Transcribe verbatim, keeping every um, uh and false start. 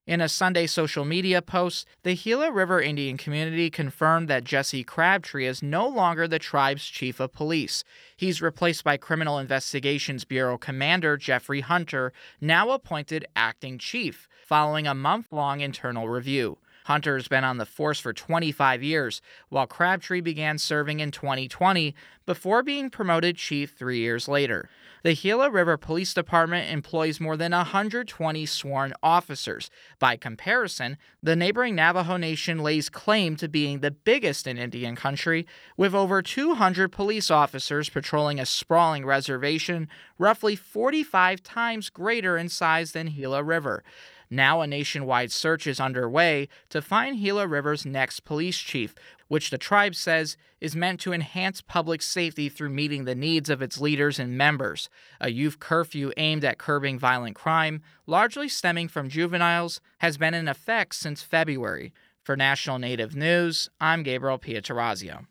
In a Sunday social media post, the Gila River Indian community confirmed that Jesse Crabtree is no longer the tribe's chief of police. He's replaced by Criminal Investigations Bureau Commander Jeffrey Hunter, now appointed acting chief, following a month-long internal review. Hunter's been on the force for twenty-five years, while Crabtree began serving in twenty twenty before being promoted chief three years later. The Gila River Police Department employs more than one hundred twenty sworn officers. By comparison, the neighboring Navajo Nation lays claim to being the biggest in Indian country, with over two hundred police officers patrolling a sprawling reservation roughly forty-five times greater in size than Gila River. Now a nationwide search is underway to find Gila River's next police chief, which the tribe says is meant to enhance public safety through meeting the needs of its leaders and members. A youth curfew aimed at curbing violent crime, largely stemming from juveniles, has been in effect since February. For National Native News, I'm Gabriel Pietrorazio.